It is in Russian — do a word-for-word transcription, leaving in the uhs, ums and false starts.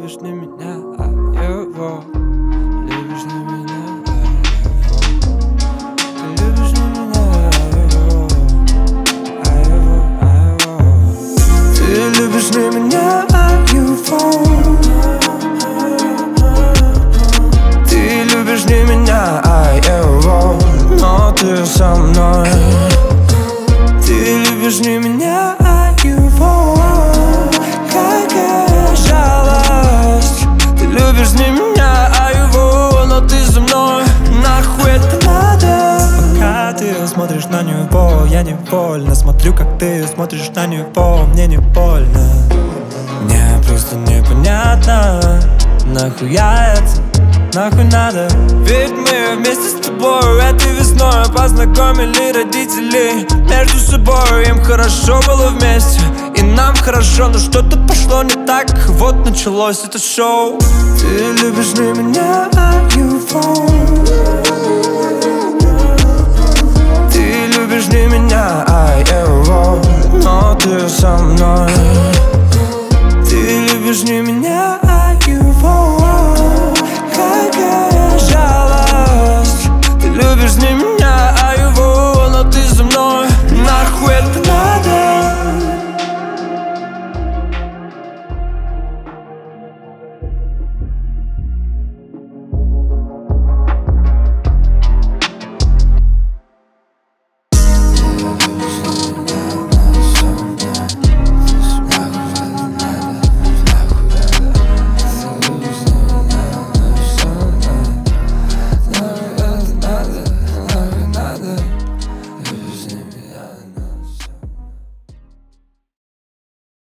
любишь не меня, а его. Любишь не меня, а его. Ты любишь не меня, а его, а его, а его. Ты любишь не меня, а его. Ты любишь не меня, а его. Но ты со мной. Ты любишь не меня, а его. Какая жалость. Ты любишь не меня, а его. Но ты за мной, нахуй это надо. Пока ты смотришь на него, я невольно смотрю, как ты смотришь на него. Мне не больно, мне просто непонятно, нахуя это, нахуй надо. Ведь мы вместе с тобой этой весной познакомили родителей между собой. Им хорошо было вместе, и нам хорошо, но что-то пошло не так. Вот началось это шоу. Ты любишь не меня, а его. Ты любишь не меня, а его. Но ты со мной.